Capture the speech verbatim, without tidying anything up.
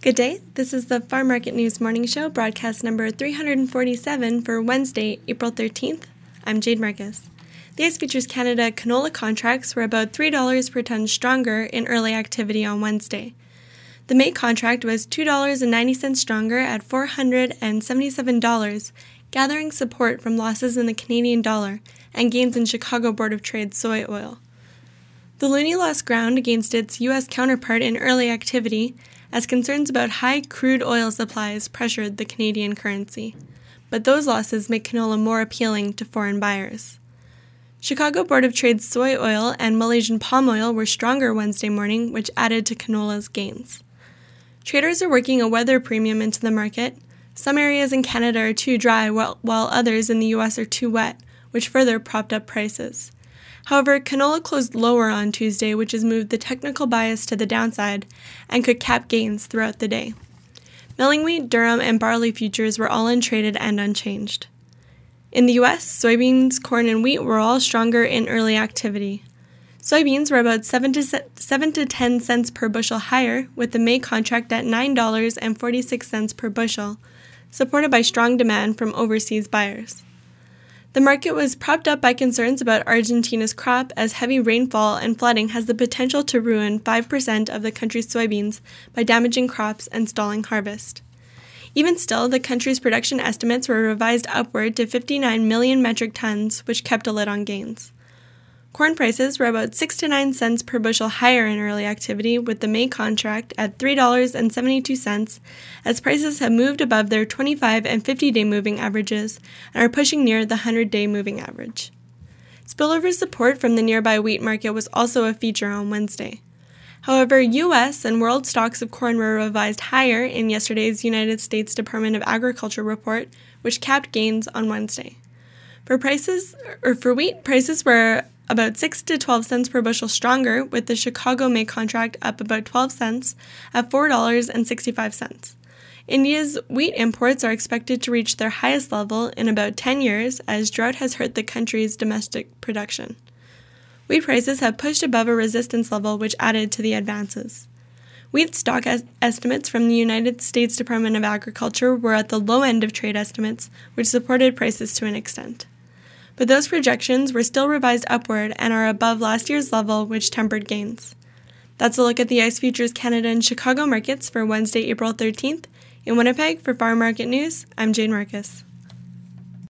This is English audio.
Good day. This is the Farm Market News Morning Show, broadcast number three hundred forty-seven for Wednesday, April thirteenth. I'm Jade Marcus. The ICE Futures Canada canola contracts were about three dollars per ton stronger in early activity on Wednesday. The May contract was two dollars and ninety cents stronger at four hundred seventy-seven dollars, gathering support from losses in the Canadian dollar and gains in Chicago Board of Trade soy oil. The loonie lost ground against its U S counterpart in early activity as concerns about high crude oil supplies pressured the Canadian currency, but those losses make canola more appealing to foreign buyers. Chicago Board of Trade soy oil and Malaysian palm oil were stronger Wednesday morning, which added to canola's gains. Traders are working a weather premium into the market. Some areas in Canada are too dry, while, while others in the U S are too wet, which further propped up prices. However, canola closed lower on Tuesday, which has moved the technical bias to the downside and could cap gains throughout the day. Milling wheat, durum, and barley futures were all untraded and unchanged. In the U S, soybeans, corn, and wheat were all stronger in early activity. Soybeans were about seven to ten cents per bushel higher, with the May contract at nine dollars and forty-six cents per bushel, supported by strong demand from overseas buyers. The market was propped up by concerns about Argentina's crop, as heavy rainfall and flooding has the potential to ruin five percent of the country's soybeans by damaging crops and stalling harvest. Even still, the country's production estimates were revised upward to fifty-nine million metric tons, which kept a lid on gains. Corn prices were about six to nine cents per bushel higher in early activity, with the May contract at three dollars and seventy-two cents, as prices have moved above their twenty-five and fifty-day moving averages and are pushing near the one hundred-day moving average. Spillover support from the nearby wheat market was also a feature on Wednesday. However, U S and world stocks of corn were revised higher in yesterday's United States Department of Agriculture report, which capped gains on Wednesday. For prices, or for wheat, prices were about six to twelve cents per bushel stronger, with the Chicago May contract up about twelve cents at four dollars and sixty-five cents. India's wheat imports are expected to reach their highest level in about ten years, as drought has hurt the country's domestic production. Wheat prices have pushed above a resistance level, which added to the advances. Wheat stock es- estimates from the United States Department of Agriculture were at the low end of trade estimates, which supported prices to an extent. But those projections were still revised upward and are above last year's level, which tempered gains. That's a look at the ICE Futures Canada and Chicago markets for Wednesday, April thirteenth. In Winnipeg, for Farm Market News, I'm Jane Marcus.